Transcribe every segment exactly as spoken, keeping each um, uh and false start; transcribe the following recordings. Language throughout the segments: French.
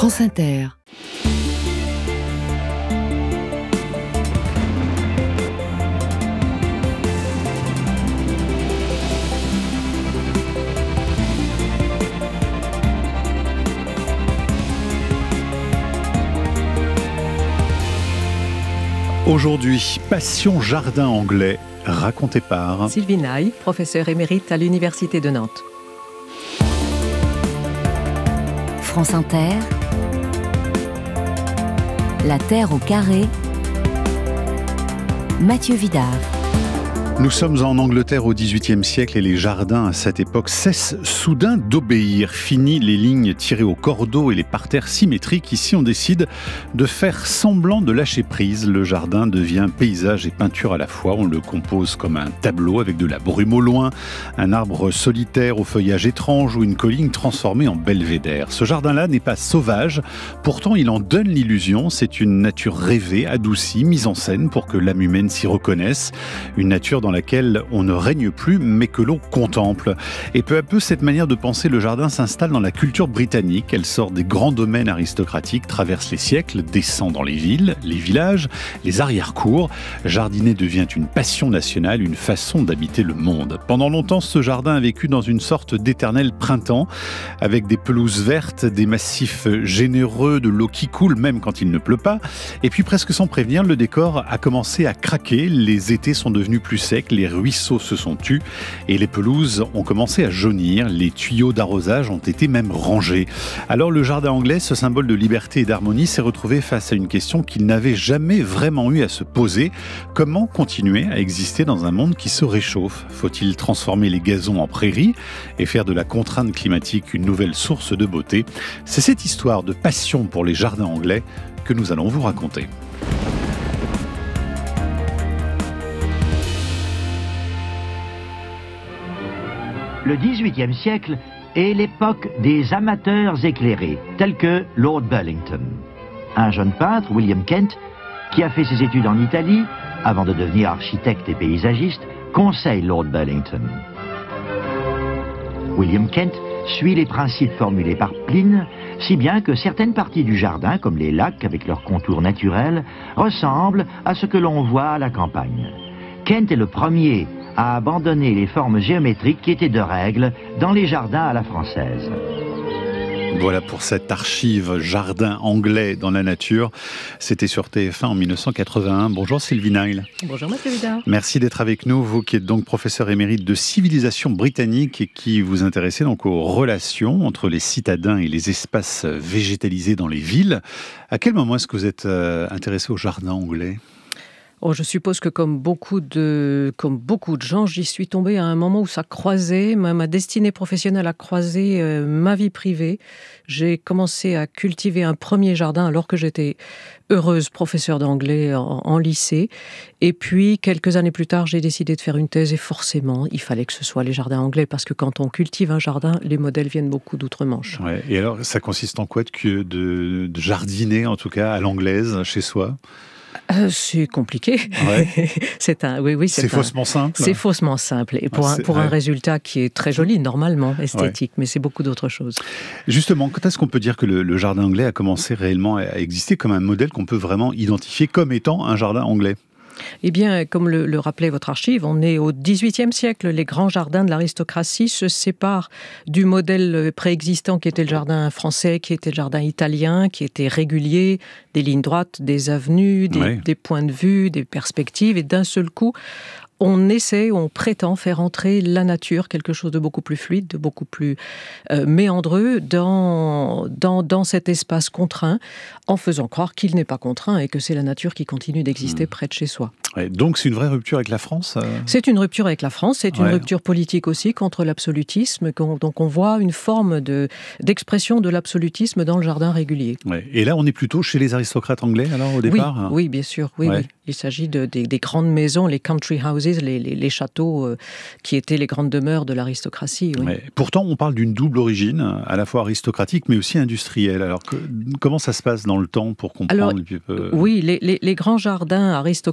France Inter. Aujourd'hui, Passion jardin anglais, raconté par Sylvie Naille, professeure émérite à l'Université de Nantes. France Inter. La Terre au carré. Mathieu Vidard. Nous sommes en Angleterre au dix-huitième siècle et les jardins à cette époque cessent soudain d'obéir. Fini les lignes tirées au cordeau et les parterres symétriques. Ici, on décide de faire semblant de lâcher prise. Le jardin devient paysage et peinture à la fois. On le compose comme un tableau avec de la brume au loin, un arbre solitaire au feuillage étrange ou une colline transformée en belvédère. Ce jardin-là n'est pas sauvage, pourtant il en donne l'illusion. C'est une nature rêvée, adoucie, mise en scène pour que l'âme humaine s'y reconnaisse. Une nature dans laquelle on ne règne plus, mais que l'on contemple. Et peu à peu, cette manière de penser le jardin s'installe dans la culture britannique. Elle sort des grands domaines aristocratiques, traverse les siècles, descend dans les villes, les villages, les arrière-cours. Jardiner devient une passion nationale, une façon d'habiter le monde. Pendant longtemps, ce jardin a vécu dans une sorte d'éternel printemps, avec des pelouses vertes, des massifs généreux, de l'eau qui coule, même quand il ne pleut pas. Et puis, presque sans prévenir, le décor a commencé à craquer. Les étés sont devenus plus secs, les ruisseaux se sont tus et les pelouses ont commencé à jaunir. Les tuyaux d'arrosage ont été même rangés. Alors le jardin anglais, ce symbole de liberté et d'harmonie, s'est retrouvé face à une question qu'il n'avait jamais vraiment eu à se poser. Comment continuer à exister dans un monde qui se réchauffe ? Faut-il transformer les gazons en prairies et faire de la contrainte climatique une nouvelle source de beauté ? C'est cette histoire de passion pour les jardins anglais que nous allons vous raconter. Le dix-huitième siècle est l'époque des amateurs éclairés, tels que Lord Burlington. Un jeune peintre, William Kent, qui a fait ses études en Italie, avant de devenir architecte et paysagiste, conseille Lord Burlington. William Kent suit les principes formulés par Pline, si bien que certaines parties du jardin, comme les lacs avec leurs contours naturels, ressemblent à ce que l'on voit à la campagne. Kent est le premier à abandonner les formes géométriques qui étaient de règle dans les jardins à la française. Voilà pour cette archive jardin anglais dans la nature. C'était sur T F un en dix-neuf cent quatre-vingt-un. Bonjour Sylvie Naille. Bonjour Mathieu Vidard. Merci d'être avec nous, vous qui êtes donc professeur émérite de civilisation britannique et qui vous intéressez donc aux relations entre les citadins et les espaces végétalisés dans les villes. À quel moment est-ce que vous êtes euh, intéressé au jardin anglais ? Oh, je suppose que comme beaucoup de, comme beaucoup de gens, j'y suis tombée à un moment où ça croisait, ma, ma destinée professionnelle a croisé euh, ma vie privée. J'ai commencé à cultiver un premier jardin alors que j'étais heureuse professeure d'anglais en, en lycée. Et puis, quelques années plus tard, j'ai décidé de faire une thèse et forcément, il fallait que ce soit les jardins anglais parce que quand on cultive un jardin, les modèles viennent beaucoup d'outre-Manche. Ouais. Et alors, ça consiste en quoi de, de, de jardiner, en tout cas, à l'anglaise, chez soi ? Euh, c'est compliqué. Ouais. c'est un, oui, oui, c'est, c'est un, faussement simple. C'est faussement simple. Et pour, ah, un, pour ouais. un résultat qui est très joli, normalement, esthétique, ouais. mais c'est beaucoup d'autres choses. Justement, quand est-ce qu'on peut dire que le, le jardin anglais a commencé réellement à exister comme un modèle qu'on peut vraiment identifier comme étant un jardin anglais ? Eh bien, comme le, le rappelait votre archive, on est au dix-huitième siècle. Les grands jardins de l'aristocratie se séparent du modèle préexistant qui était le jardin français, qui était le jardin italien, qui était régulier, des lignes droites, des avenues, des, ouais. des points de vue, des perspectives. Et d'un seul coup, on essaie, on prétend faire entrer la nature, quelque chose de beaucoup plus fluide, de beaucoup plus euh, méandreux dans, dans, dans cet espace contraint, en faisant croire qu'il n'est pas contraint et que c'est la nature qui continue d'exister mmh. près de chez soi. Ouais, donc c'est une vraie rupture avec la France euh... C'est une rupture avec la France, c'est une ouais. rupture politique aussi contre l'absolutisme. Donc on voit une forme de, d'expression de l'absolutisme dans le jardin régulier. Ouais. Et là on est plutôt chez les aristocrates anglais alors au départ ? Oui, oui bien sûr, oui, ouais. oui. Il s'agit de, de, des grandes maisons, les country houses, les, les, les châteaux euh, qui étaient les grandes demeures de l'aristocratie. Oui. Ouais. Pourtant, on parle d'une double origine, à la fois aristocratique, mais aussi industrielle. Alors, que, comment ça se passe dans le temps pour comprendre Alors, un petit peu... Oui, les, les, les grands jardins aristocratiques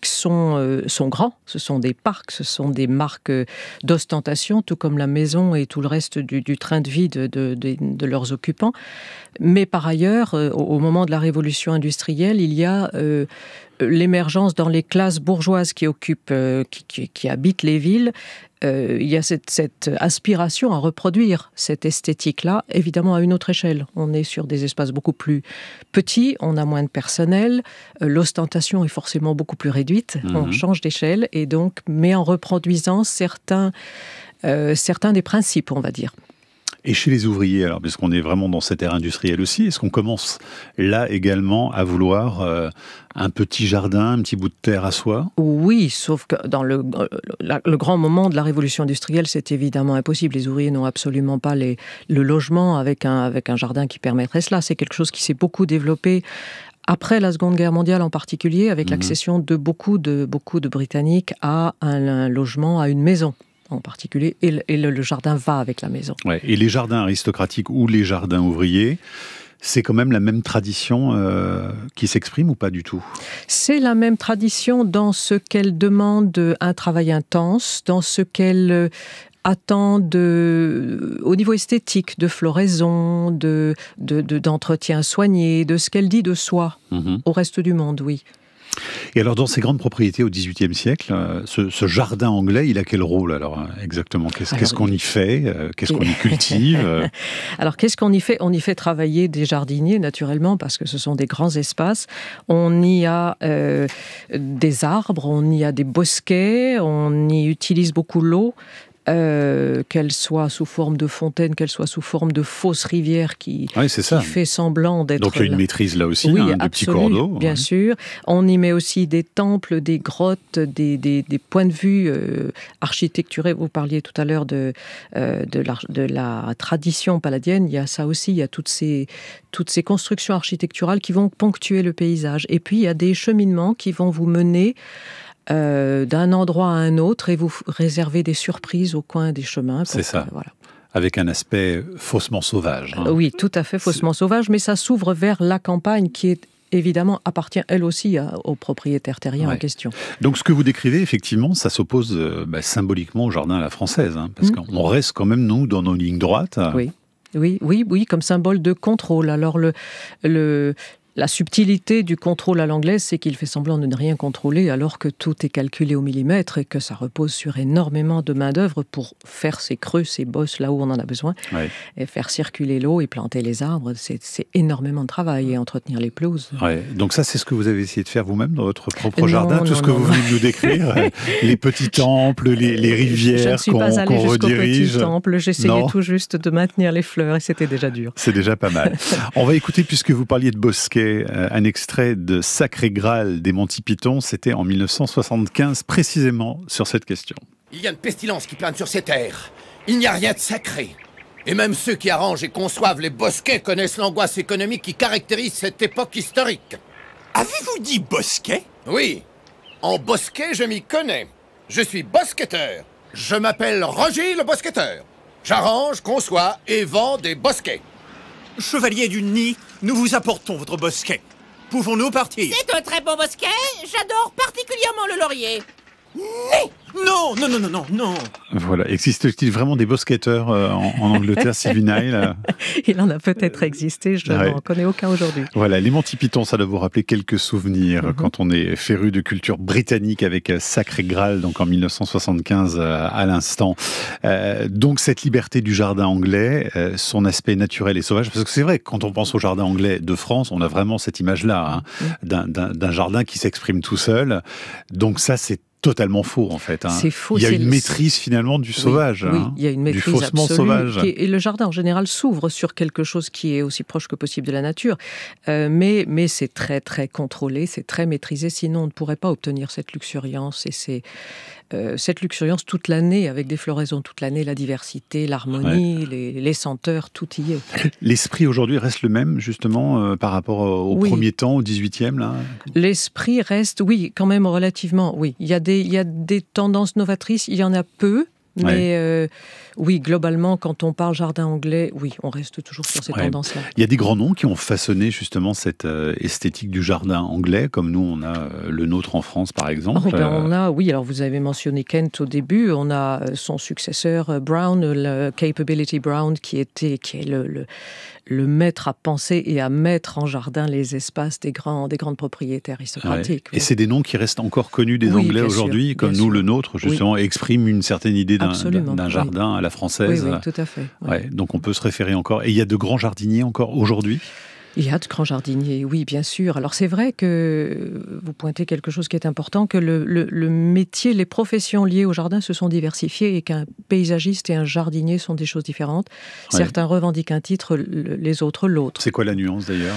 touristiques sont, euh, sont grands. Ce sont des parcs, ce sont des marques d'ostentation, tout comme la maison et tout le reste du, du train de vie de, de, de, de leurs occupants. Mais par ailleurs, euh, au moment de la révolution industrielle, il y a euh, l'émergence dans les classes bourgeoises qui occupent, euh, qui, qui, qui habitent les villes. Euh, il y a cette, cette aspiration à reproduire cette esthétique-là, évidemment à une autre échelle. On est sur des espaces beaucoup plus petits, on a moins de personnel, euh, l'ostentation est forcément beaucoup plus réduite, mmh. on change d'échelle, et donc, mais en reproduisant certains, euh, certains des principes, on va dire. Et chez les ouvriers, alors, puisqu'on est vraiment dans cette ère industrielle aussi, est-ce qu'on commence là également à vouloir euh, un petit jardin, un petit bout de terre à soi ? Oui, sauf que dans le, le, le grand moment de la révolution industrielle, c'est évidemment impossible. Les ouvriers n'ont absolument pas les, le logement avec un, avec un jardin qui permettrait cela. C'est quelque chose qui s'est beaucoup développé après la Seconde Guerre mondiale en particulier, avec mmh. l'accession de beaucoup, de beaucoup de Britanniques à un, un logement, à une maison en particulier, et le, et le, le jardin va avec la maison. Ouais, et les jardins aristocratiques ou les jardins ouvriers, c'est quand même la même tradition euh, qui s'exprime ou pas du tout ? C'est la même tradition dans ce qu'elle demande un travail intense, dans ce qu'elle attend de, au niveau esthétique, de floraison, de, de, de, d'entretien soigné, de ce qu'elle dit de soi mmh. au reste du monde, oui. Et alors, dans ces grandes propriétés au dix-huitième siècle, ce, ce jardin anglais, il a quel rôle alors exactement ? Qu'est-ce, alors, qu'est-ce qu'on y fait ? Qu'est-ce qu'on y cultive ? Alors, qu'est-ce qu'on y fait ? On y fait travailler des jardiniers, naturellement, parce que ce sont des grands espaces. On y a euh, des arbres, on y a des bosquets, on y utilise beaucoup l'eau. Euh, qu'elle soit sous forme de fontaine, qu'elle soit sous forme de fausse rivière qui, oui, c'est ça. qui fait semblant d'être... Donc il y a une maîtrise là aussi, oui, hein, de petits cours d'eau. Bien ouais. sûr. On y met aussi des temples, des grottes, des, des, des points de vue euh, architecturés. Vous parliez tout à l'heure de, euh, de, la, de la tradition palladienne. Il y a ça aussi, il y a toutes ces, toutes ces constructions architecturales qui vont ponctuer le paysage. Et puis il y a des cheminements qui vont vous mener Euh, d'un endroit à un autre et vous réservez des surprises au coin des chemins. C'est ça. Que, voilà. Avec un aspect faussement sauvage. Hein. Euh, oui, tout à fait faussement C'est... sauvage, mais ça s'ouvre vers la campagne qui est évidemment appartient elle aussi à, aux propriétaires terriens ouais. en question. Donc ce que vous décrivez, effectivement, ça s'oppose euh, bah, symboliquement au jardin à la française, hein, parce mmh. qu'on reste quand même, nous, dans nos lignes droites. Oui, oui, oui, oui, comme symbole de contrôle. Alors le... le La subtilité du contrôle à l'anglaise, c'est qu'il fait semblant de ne rien contrôler alors que tout est calculé au millimètre et que ça repose sur énormément de main-d'œuvre pour faire ces creux, ces bosses là où on en a besoin, ouais. et faire circuler l'eau et planter les arbres. C'est, c'est énormément de travail et entretenir les pelouses. Ouais. Donc ça, c'est ce que vous avez essayé de faire vous-même dans votre propre non, jardin, tout non, ce que non, vous non. venez de nous décrire, les petits temples, les, les rivières Je ne suis qu'on, pas allée qu'on jusqu'au redirige. petit temple, j'essayais non. tout juste de maintenir les fleurs et c'était déjà dur. C'est déjà pas mal. On va écouter, puisque vous parliez de bosquets, euh, un extrait de Sacré Graal des Monty Python, c'était en dix-neuf cent soixante-quinze, précisément sur cette question. Il y a une pestilence qui plane sur ces terres. Il n'y a rien de sacré. Et même ceux qui arrangent et conçoivent les bosquets connaissent l'angoisse économique qui caractérise cette époque historique. Avez-vous dit bosquet ? Oui. En bosquet, je m'y connais. Je suis bosquetteur. Je m'appelle Roger le bosquetteur. J'arrange, conçois et vends des bosquets. Chevalier du Nid, nous vous apportons votre bosquet. Pouvons-nous partir ? C'est un très beau bosquet. J'adore particulièrement le laurier. Non, non, non, non, non, non. Voilà. Existe-t-il vraiment des bosquetteurs euh, en, en Angleterre, Sylvie Nile ? Il en a peut-être existé, je ouais. n'en connais aucun aujourd'hui. Voilà, les Monty Python, ça doit vous rappeler quelques souvenirs mm-hmm. quand on est féru de culture britannique avec Sacré Graal, donc en dix-neuf cent soixante-quinze euh, à l'instant. Euh, donc cette liberté du jardin anglais, euh, son aspect naturel et sauvage, parce que c'est vrai, quand on pense au jardin anglais de France, on a vraiment cette image-là, hein, mm-hmm. d'un, d'un, d'un jardin qui s'exprime tout seul. Donc ça, c'est totalement faux en fait. Hein. C'est faux. Il y a c'est une le... maîtrise finalement du sauvage. Oui, hein, oui, il y a une maîtrise du faussement absolue. sauvage. Qui est... Et le jardin en général s'ouvre sur quelque chose qui est aussi proche que possible de la nature. Euh, mais, mais c'est très très contrôlé, c'est très maîtrisé. Sinon on ne pourrait pas obtenir cette luxuriance et c'est euh, cette luxuriance toute l'année avec des floraisons toute l'année, la diversité, l'harmonie, ouais. les, les senteurs, tout y est. L'esprit aujourd'hui reste le même justement euh, par rapport au oui. premier temps, au dix-huitième là. L'esprit reste, oui, quand même relativement. Oui, il y a des il y a des tendances novatrices, il y en a peu, Mais Ouais. euh, oui, globalement, quand on parle jardin anglais, oui, on reste toujours sur ces Ouais. tendances-là. Il y a des grands noms qui ont façonné justement cette euh, esthétique du jardin anglais, comme nous, on a euh, le nôtre en France, par exemple. Oh, ben, Euh, on a, oui, alors vous avez mentionné Kent au début, on a euh, son successeur euh, Brown, le Capability Brown, qui, était, qui est le, le, le maître à penser et à mettre en jardin les espaces des, grands, des grandes propriétés aristocratiques. ouais. Et oui. c'est des noms qui restent encore connus des Oui, Anglais bien sûr, aujourd'hui, comme bien nous, sûr. le nôtre, justement, exprime une certaine idée d'un, Absolument, d'un oui. jardin à la Oui, française. oui, tout à fait. oui. Ouais, donc on peut se référer encore. Et il y a de grands jardiniers encore aujourd'hui. Il y a de grands jardiniers, oui, bien sûr. Alors c'est vrai que vous pointez quelque chose qui est important, que le, le, le métier, les professions liées au jardin se sont diversifiées et qu'un paysagiste et un jardinier sont des choses différentes. Ouais. Certains revendiquent un titre, le- les autres l'autre. C'est quoi la nuance d'ailleurs?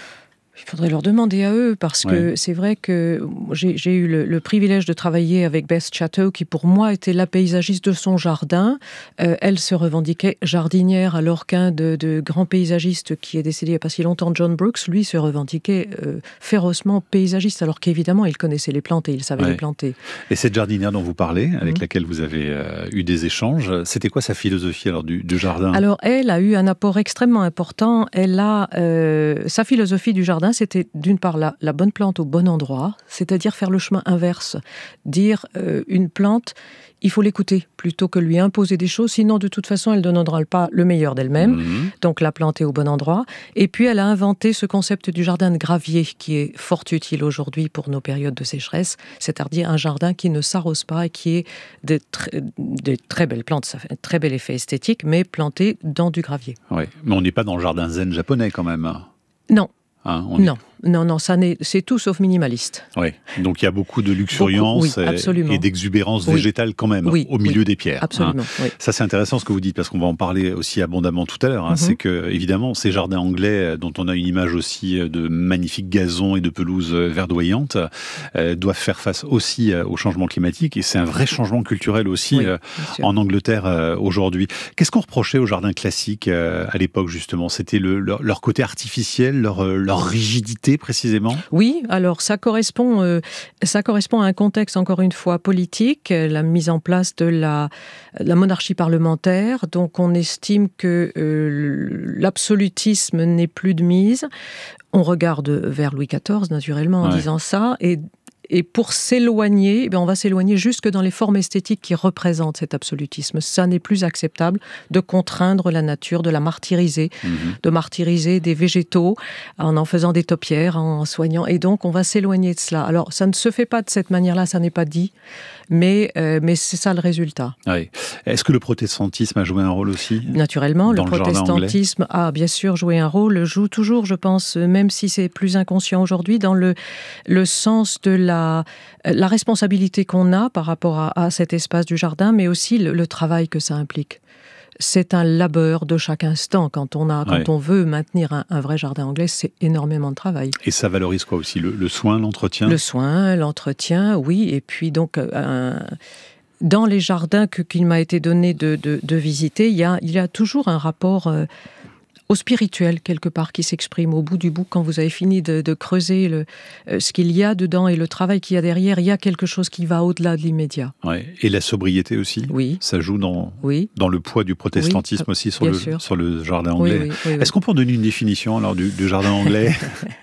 Il faudrait leur demander à eux, parce que Ouais. c'est vrai que j'ai, j'ai eu le, le privilège de travailler avec Beth Chatto, qui pour moi était la paysagiste de son jardin. Euh, elle se revendiquait jardinière, alors qu'un de, de grands paysagistes qui est décédé il n'y a pas si longtemps, John Brooks, lui se revendiquait euh, férocement paysagiste, alors qu'évidemment il connaissait les plantes et il savait Ouais. les planter. Et cette jardinière dont vous parlez, avec Mhm. laquelle vous avez euh, eu des échanges, c'était quoi sa philosophie alors du, du jardin? Alors, elle a eu un apport extrêmement important. Elle a euh, sa philosophie du jardin, c'était d'une part la, la bonne plante au bon endroit, c'est-à-dire faire le chemin inverse, dire euh, une plante, il faut l'écouter plutôt que lui imposer des choses, sinon de toute façon elle ne donnera pas le meilleur d'elle-même. Mhm. Donc la planter au bon endroit. Et puis elle a inventé ce concept du jardin de gravier qui est fort utile aujourd'hui pour nos périodes de sécheresse, c'est-à-dire un jardin qui ne s'arrose pas et qui est de, tr- de très belles plantes, ça fait un très bel effet esthétique, mais planté dans du gravier. Ouais. Mais on n'est pas dans le jardin zen japonais quand même. Non, Hein, on est- non, non, non, ça n'est, c'est tout sauf minimaliste. Ouais. Donc il y a beaucoup de luxuriance Beaucoup, oui, et- absolument. et d'exubérance Oui. végétale quand même, Oui, au milieu oui, des pierres. hein. Absolument, oui. Ça, c'est intéressant ce que vous dites, parce qu'on va en parler aussi abondamment tout à l'heure. hein. Mhm. C'est que, évidemment, ces jardins anglais, euh, dont on a une image aussi euh, de magnifiques gazons et de pelouses euh, verdoyantes, euh, doivent faire face aussi euh, au changement climatique. Et c'est un vrai changement culturel aussi Oui, euh, bien sûr. en Angleterre euh, aujourd'hui. Qu'est-ce qu'on reprochait aux jardins classiques euh, à l'époque, justement? C'était le, leur, leur côté artificiel, leur, euh, leur rigidité, précisément? Oui, alors ça correspond, euh, ça correspond à un contexte, encore une fois, politique, euh, la mise en place de la, la monarchie parlementaire. Donc on estime que euh, l'absolutisme n'est plus de mise. On regarde vers Louis quatorze, naturellement, en Ouais. disant ça. Et Et pour s'éloigner, eh bien, on va s'éloigner jusque dans les formes esthétiques qui représentent cet absolutisme. Ça n'est plus acceptable de contraindre la nature, de la martyriser, Mhm. de martyriser des végétaux en en faisant des taupières, en soignant. Et donc, on va s'éloigner de cela. Alors, ça ne se fait pas de cette manière-là, ça n'est pas dit, mais, euh, mais c'est ça le résultat. Oui. Est-ce que le protestantisme a joué un rôle aussi? Naturellement, Dans le le jardin protestantisme a bien sûr joué un rôle, joue toujours, je pense, même si c'est plus inconscient aujourd'hui, dans le, le sens de la, la responsabilité qu'on a par rapport à, à cet espace du jardin, mais aussi le, le travail que ça implique. C'est un labeur de chaque instant. Quand on, a, quand Ouais. on veut maintenir un, un vrai jardin anglais, c'est énormément de travail. Et ça valorise quoi aussi? Le, le soin, l'entretien? Le soin, l'entretien, oui. Et puis donc, un... dans les jardins que, qu'il m'a été donné de, de, de visiter, il y, a, il y a toujours un rapport euh, au spirituel, quelque part, qui s'exprime au bout du bout. Quand vous avez fini de, de creuser le, euh, ce qu'il y a dedans et le travail qu'il y a derrière, il y a quelque chose qui va au-delà de l'immédiat. Ouais. Et la sobriété aussi? Oui, Ça joue dans, oui. dans le poids du protestantisme Oui, aussi sur bien le, sûr. sur le jardin Oui, anglais. oui, oui, oui. Est-ce qu'on peut donner une définition alors du, du jardin anglais?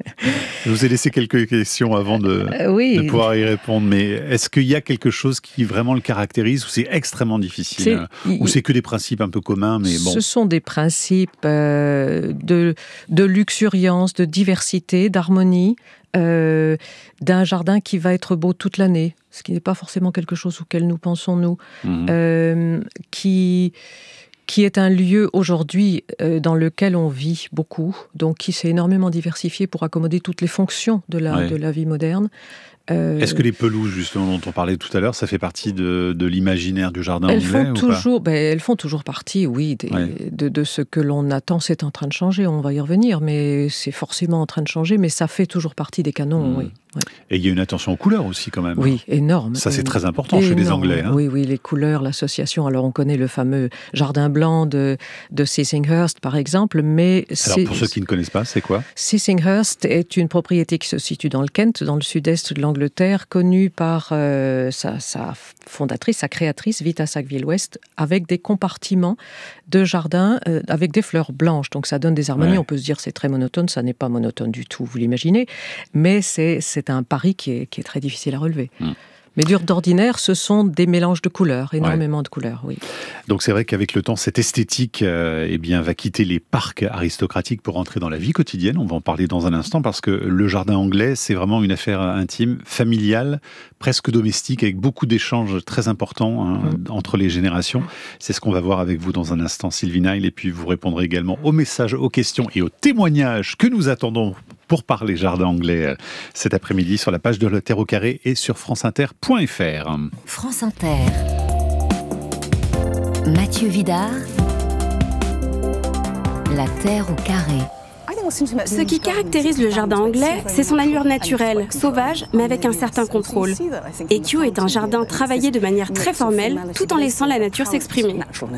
Je vous ai laissé quelques questions avant de, Euh, oui. de pouvoir y répondre, mais est-ce qu'il y a quelque chose qui vraiment le caractérise ou c'est extrêmement difficile? C'est- euh, il- Ou c'est que des principes un peu communs, mais bon. Ce sont des principes euh, de, de luxuriance, de diversité, d'harmonie, euh, d'un jardin qui va être beau toute l'année, ce qui n'est pas forcément quelque chose auquel nous pensons, nous, Mhm. euh, qui, qui est un lieu aujourd'hui euh, dans lequel on vit beaucoup, donc qui s'est énormément diversifié pour accommoder toutes les fonctions de la, Ouais. de la vie moderne. Euh, Est-ce que les pelouses, justement, dont on parlait tout à l'heure, ça fait partie de, de l'imaginaire du jardin Elles anglais font, ou toujours, ben, elles font toujours partie, oui, des- Ouais. de, de ce que l'on attend. C'est en train de changer, on va y revenir, mais c'est forcément en train de changer, mais ça fait toujours partie des canons, Mmh. oui. Ouais. Et il y a une attention aux couleurs aussi, quand même. Oui, énorme. Ça, c'est énorme. très important chez les Énorme. Anglais, hein. Oui, oui, les couleurs, l'association. Alors, on connaît le fameux jardin blanc de, de Sissinghurst, par exemple, mais Alors, c'est- pour ceux qui ne connaissent pas, c'est quoi? Sissinghurst est une propriété qui se situe dans le Kent, dans le sud-est de l'Angleterre, d'Angleterre, connu par euh, sa, sa fondatrice, sa créatrice, Vita Sackville-West, avec des compartiments de jardin euh, avec des fleurs blanches. Donc ça donne des harmonies. Ouais. On peut se dire c'est très monotone, ça n'est pas monotone du tout, vous l'imaginez, mais c'est, c'est un pari qui est, qui est très difficile à relever. Mmh. Mais d'ordinaire, ce sont des mélanges de couleurs, énormément ouais. de couleurs, oui. Donc c'est vrai qu'avec le temps, cette esthétique euh, eh bien, va quitter les parcs aristocratiques pour entrer dans la vie quotidienne. On va en parler dans un instant parce que le jardin anglais, c'est vraiment une affaire intime, familiale, presque domestique, avec beaucoup d'échanges très importants hein, mmh. entre les générations. C'est ce qu'on va voir avec vous dans un instant, Sylvie Nile, et puis vous répondrez également aux messages, aux questions et aux témoignages que nous attendons pour parler jardin anglais cet après-midi sur la page de La Terre au Carré et sur franceinter point f r. France Inter. Mathieu Vidard. La Terre au Carré. Ce qui caractérise le jardin anglais, c'est son allure naturelle, sauvage, mais avec un certain contrôle. Et Kew est un jardin travaillé de manière très formelle, tout en laissant la nature s'exprimer.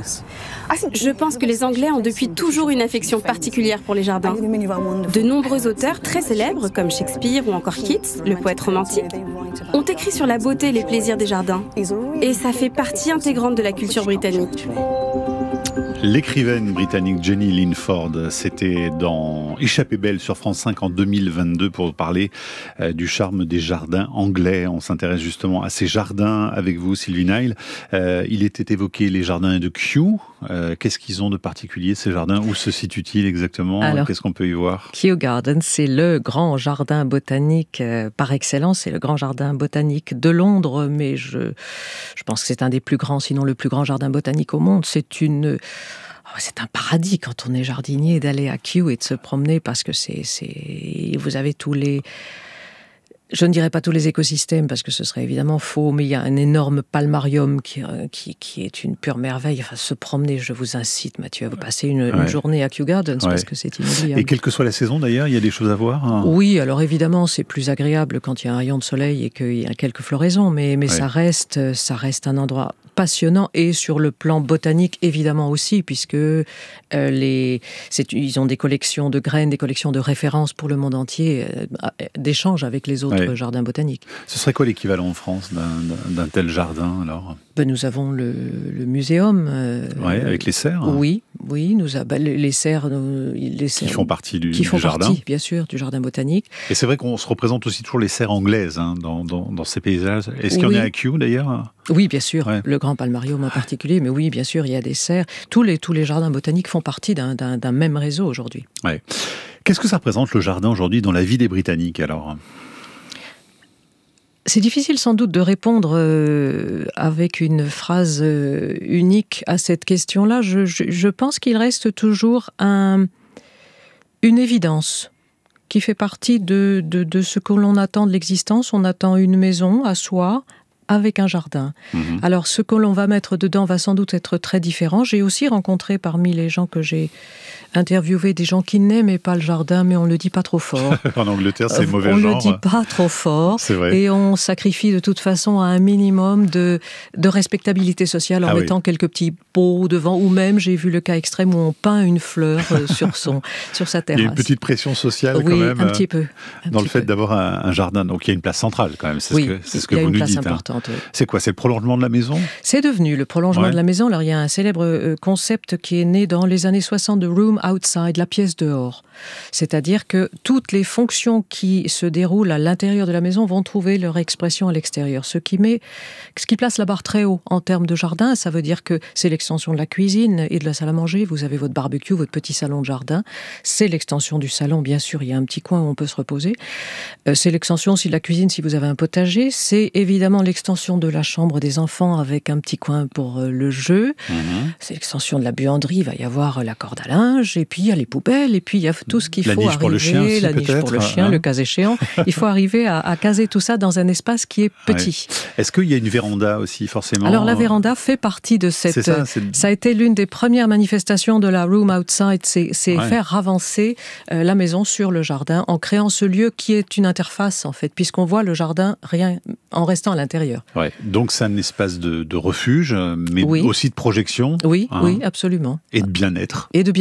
Je pense que les Anglais ont depuis toujours une affection particulière pour les jardins. De nombreux auteurs très célèbres, comme Shakespeare ou encore Keats, le poète romantique, ont écrit sur la beauté et les plaisirs des jardins. Et ça fait partie intégrante de la culture britannique. L'écrivaine britannique Jenny Linford, c'était dans Échappée belle sur France cinq en deux mille vingt-deux pour parler euh, du charme des jardins anglais. On s'intéresse justement à ces jardins avec vous, Sylvie Nile. Euh, il était évoqué les jardins de Kew. Euh, qu'est-ce qu'ils ont de particulier, ces jardins? Où se situent-ils exactement? Alors, qu'est-ce qu'on peut y voir? Kew Gardens, c'est le grand jardin botanique euh, par excellence. C'est le grand jardin botanique de Londres, mais je, je pense que c'est un des plus grands, sinon le plus grand jardin botanique au monde. C'est une... C'est un paradis quand on est jardinier d'aller à Kew et de se promener parce que c'est, c'est... vous avez tous les... Je ne dirais pas tous les écosystèmes parce que ce serait évidemment faux, mais il y a un énorme palmarium qui, qui, qui est une pure merveille. Enfin, se promener, je vous incite, Mathieu, à vous passer une, ouais. une journée à Kew Gardens ouais. parce que c'est inoubliable. Et quelle que soit la saison d'ailleurs, il y a des choses à voir hein. Oui, alors évidemment, c'est plus agréable quand il y a un rayon de soleil et qu'il y a quelques floraisons, mais, mais ouais. ça, reste, ça reste un endroit passionnant et sur le plan botanique évidemment aussi puisque euh, les, c'est, ils ont des collections de graines, des collections de références pour le monde entier, euh, d'échanges avec les autres ouais. jardins botaniques. Ce serait quoi l'équivalent en France d'un, d'un tel jardin alors? Ben, nous avons le, le muséum. Euh, ouais, avec les serres. Oui, oui, nous a, ben, les, les serres, les serres qui font partie du, qui font du jardin. Partie, bien sûr, du jardin botanique. Et c'est vrai qu'on se représente aussi toujours les serres anglaises hein, dans, dans, dans ces paysages. Est-ce qu'il oui. y en a à Kew d'ailleurs? Oui, bien sûr. Ouais. Le grand palmarium en particulier, mais oui, bien sûr, il y a des serres. Tous les tous les jardins botaniques font partie d'un, d'un, d'un même réseau aujourd'hui. Ouais. Qu'est-ce que ça représente le jardin aujourd'hui dans la vie des Britanniques alors? C'est difficile sans doute de répondre euh, avec une phrase euh, unique à cette question-là. Je, je, je pense qu'il reste toujours un, une évidence qui fait partie de, de, de ce que l'on attend de l'existence. On attend une maison à soi, avec un jardin. Mmh. Alors, ce que l'on va mettre dedans va sans doute être très différent. J'ai aussi rencontré parmi les gens que j'ai interviewés des gens qui n'aimaient pas le jardin, mais on ne le dit pas trop fort. En Angleterre, c'est mauvais on genre. On ne le dit pas trop fort. C'est vrai. Et on sacrifie de toute façon à un minimum de, de respectabilité sociale en ah mettant oui. quelques petits pots devant. Ou même, j'ai vu le cas extrême où on peint une fleur sur, son, sur sa terrasse. Il y a une petite pression sociale oui, quand même. un petit peu. Un dans petit le fait peu. d'avoir un, un jardin. Donc il y a une place centrale quand même. C'est oui, ce que, c'est ce que vous nous dites. Hein. Oui. C'est quoi? C'est le prolongement de la maison? C'est devenu le prolongement ouais. de la maison. Alors, il y a un célèbre euh, concept qui est né dans les années soixante de room outside, la pièce dehors. C'est-à-dire que toutes les fonctions qui se déroulent à l'intérieur de la maison vont trouver leur expression à l'extérieur. Ce qui met, ce qui place la barre très haut en termes de jardin, ça veut dire que c'est l'extension de la cuisine et de la salle à manger. Vous avez votre barbecue, votre petit salon de jardin. C'est l'extension du salon, bien sûr. Il y a un petit coin où on peut se reposer. Euh, c'est l'extension aussi de la cuisine si vous avez un potager. C'est évidemment l'extension de la chambre des enfants avec un petit coin pour euh, le jeu. Mmh. C'est l'extension de la buanderie. Il va y avoir la corde à linge et puis il y a les poubelles et puis il y a tout ce qu'il la faut niche arriver. Pour le chien aussi, la niche pour le chien, hein. Le cas échéant. Il faut arriver à, à caser tout ça dans un espace qui est petit. Ouais. Est-ce qu'il y a une véranda aussi, forcément? Alors, la véranda fait partie de cette... C'est ça, c'est... ça a été l'une des premières manifestations de la room outside, c'est, c'est ouais. faire avancer euh, la maison sur le jardin en créant ce lieu qui est une interface, en fait, puisqu'on voit le jardin rien en restant à l'intérieur. Ouais. Donc, c'est un espace de, de refuge, mais oui. aussi de projection. Oui, hein. oui, absolument. Et de bien-être. Et de bien-être.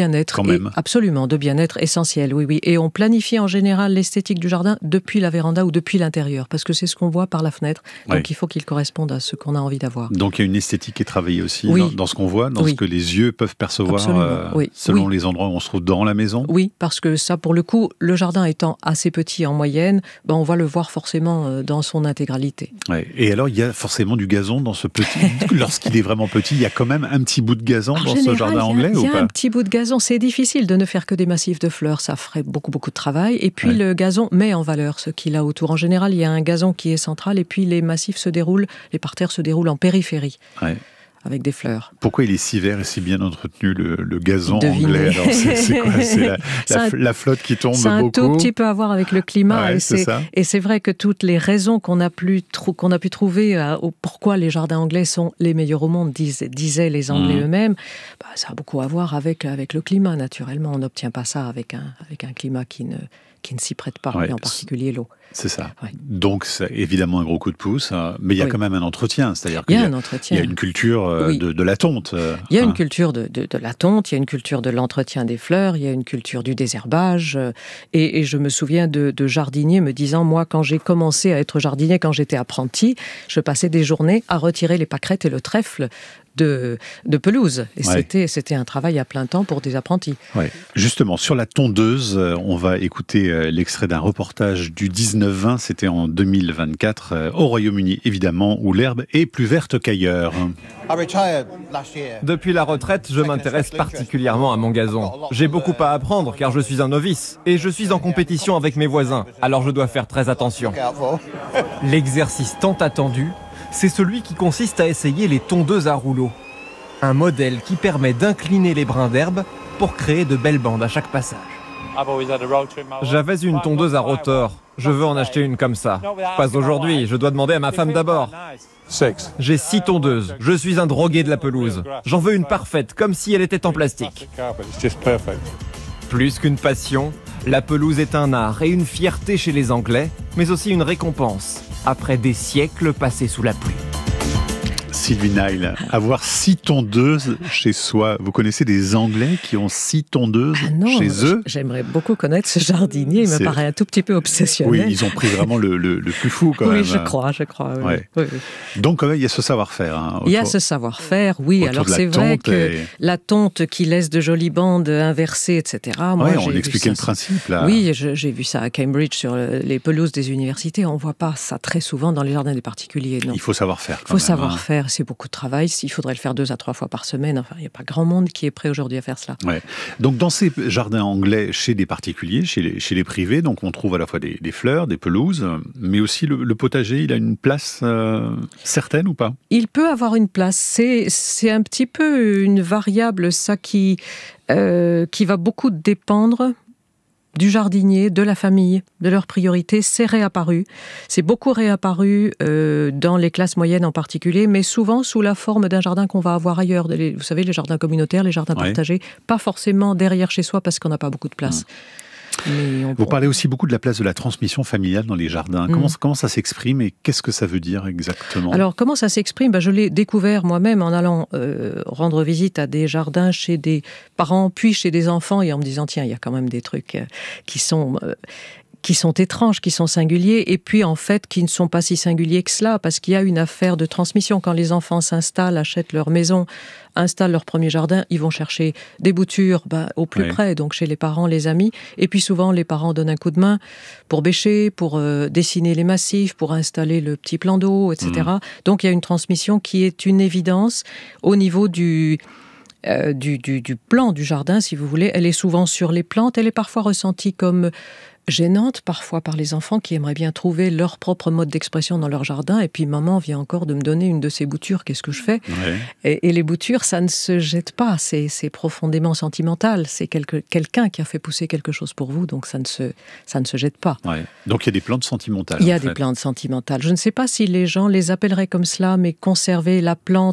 quand Et même. absolument, de bien-être essentiel, oui, oui. Et on planifie en général l'esthétique du jardin depuis la véranda ou depuis l'intérieur, parce que c'est ce qu'on voit par la fenêtre. Donc Oui. il faut qu'il corresponde à ce qu'on a envie d'avoir. Donc il y a une esthétique qui est travaillée aussi Oui. dans, dans ce qu'on voit, dans Oui. ce que les yeux peuvent percevoir Absolument, euh, oui. selon Oui. les endroits où on se trouve dans la maison. Oui, parce que ça, pour le coup, le jardin étant assez petit en moyenne, ben on va le voir forcément euh, dans son intégralité. Ouais. Et alors il y a forcément du gazon dans ce petit... Lorsqu'il est vraiment petit, il y a quand même un petit bout de gazon En dans général, ce jardin il y a- anglais il y ou a pas? un petit bout de gazon. C'est difficile de ne faire que des massifs de fleurs. Ça ferait beaucoup, beaucoup de travail. Et puis, Ouais. le gazon met en valeur ce qu'il a autour. En général, il y a un gazon qui est central et puis les massifs se déroulent, les parterres se déroulent en périphérie. Ouais. Avec des fleurs. Pourquoi il est si vert et si bien entretenu, le, le gazon Devinez. anglais? Alors, c'est, c'est quoi? C'est la, C'est la, un- la flotte qui tombe Ça a un beaucoup? tout petit peu à voir avec le climat. Ouais, et, c'est c'est, ça. et c'est vrai que toutes les raisons qu'on a, plus, trou- qu'on a pu trouver euh, au pourquoi les jardins anglais sont les meilleurs au monde, disent, disaient les Anglais Mmh. eux-mêmes, bah, ça a beaucoup à voir avec, avec le climat, naturellement. On n'obtient pas ça avec un, avec un climat qui ne, qui ne s'y prête pas, Ouais. et en particulier l'eau. C'est ça. Ouais. Donc, c'est évidemment un gros coup de pouce, hein, mais il y a Oui. quand même un entretien. C'est-à-dire Il y qu'il a y un a, entretien. il y a une culture euh, Oui. de, de la tonte. euh, Il y a hein. une culture de, de, de la tonte, il y a une culture de l'entretien des fleurs, il y a une culture du désherbage. euh, Et, et je me souviens de, de jardiniers me disant, moi, quand j'ai commencé à être jardinier, quand j'étais apprenti, je passais des journées à retirer les pâquerettes et le trèfle de, de pelouse. Et Ouais. c'était, c'était un travail à plein temps pour des apprentis. Ouais. Justement, sur la tondeuse, euh, on va écouter euh, l'extrait d'un reportage du dix-neuf vingt, c'était en deux mille vingt-quatre, euh, au Royaume-Uni, évidemment, où l'herbe est plus verte qu'ailleurs. Depuis la retraite, je m'intéresse particulièrement à mon gazon. J'ai beaucoup à apprendre car je suis un novice et je suis en compétition avec mes voisins, alors je dois faire très attention. L'exercice tant attendu, c'est celui qui consiste à essayer les tondeuses à rouleau. Un modèle qui permet d'incliner les brins d'herbe pour créer de belles bandes à chaque passage. J'avais une tondeuse à rotor. Je veux en acheter une comme ça. Pas aujourd'hui, je dois demander à ma femme d'abord. J'ai six tondeuses. Je suis un drogué de la pelouse. J'en veux une parfaite, comme si elle était en plastique. Plus qu'une passion, la pelouse est un art et une fierté chez les Anglais, mais aussi une récompense, après des siècles passés sous la pluie. Sylvie Nile, avoir six tondeuses chez soi. Vous connaissez des Anglais qui ont six tondeuses Ah non, chez eux? j'aimerais beaucoup connaître ce jardinier, il me C'est- paraît un tout petit peu obsessionnel. Oui, ils ont pris vraiment le, le, le plus fou quand oui, même. je crois, je crois. Oui, Ouais. oui, oui. Donc quand même, il y a ce savoir-faire. Hein, Il y a autour- ce savoir-faire, oui. autour Alors de la c'est vrai tonte que et- la tonte qui laisse de jolies bandes inversées, et cetera. Moi, Ouais, j'ai on vu expliquait le ça- principe là. Oui, je- j'ai vu ça à Cambridge sur le- les pelouses des universités. On ne voit pas ça très souvent dans les jardins des particuliers. Non. Il faut savoir faire. Il faut savoir faire, c'est beaucoup de travail. Il faudrait le faire deux à trois fois par semaine. Enfin, il n'y a pas grand monde qui est prêt aujourd'hui à faire cela. Ouais. Donc dans ces jardins anglais, chez des particuliers, chez les, chez les privés, donc on trouve à la fois des, des fleurs, des pelouses, mais aussi le, le potager, il a une place euh, certaine ou pas? Il peut avoir une place. C'est, c'est un petit peu une variable, ça, qui, euh, qui va beaucoup dépendre du jardinier, de la famille, de leurs priorités. C'est réapparu. C'est beaucoup réapparu euh, dans les classes moyennes en particulier, mais souvent sous la forme d'un jardin qu'on va avoir ailleurs. Les- vous savez, les jardins communautaires, les jardins Ouais. partagés, pas forcément derrière chez soi parce qu'on n'a pas beaucoup de place. Mais on- Vous parlez aussi beaucoup de la place de la transmission familiale dans les jardins. Comment, Mm. comment ça s'exprime et qu'est-ce que ça veut dire exactement? Alors, comment ça s'exprime? Ben, je l'ai découvert moi-même en allant euh, rendre visite à des jardins chez des parents, puis chez des enfants, et en me disant, tiens, il y a quand même des trucs euh, qui sont... euh, qui sont étranges, qui sont singuliers, et puis en fait qui ne sont pas si singuliers que cela, parce qu'il y a une affaire de transmission. Quand les enfants s'installent, achètent leur maison, installent leur premier jardin, ils vont chercher des boutures ben, au plus Oui. près, donc chez les parents, les amis, et puis souvent les parents donnent un coup de main pour bêcher, pour euh, dessiner les massifs, pour installer le petit plan d'eau, et cetera. Donc il y a une transmission qui est une évidence au niveau du... Euh, du, du, du plan du jardin, si vous voulez. Elle est souvent sur les plantes, elle est parfois ressentie comme gênante, parfois par les enfants qui aimeraient bien trouver leur propre mode d'expression dans leur jardin, et puis maman vient encore de me donner une de ces boutures, qu'est-ce que je fais? Ouais. et, et les boutures, ça ne se jette pas, c'est, c'est profondément sentimental, c'est quelque, quelqu'un qui a fait pousser quelque chose pour vous, donc ça ne se, ça ne se jette pas. Ouais. Donc il y a des plantes sentimentales. Il y a en des fait. plantes sentimentales. Je ne sais pas si les gens les appelleraient comme cela, mais conserver la plante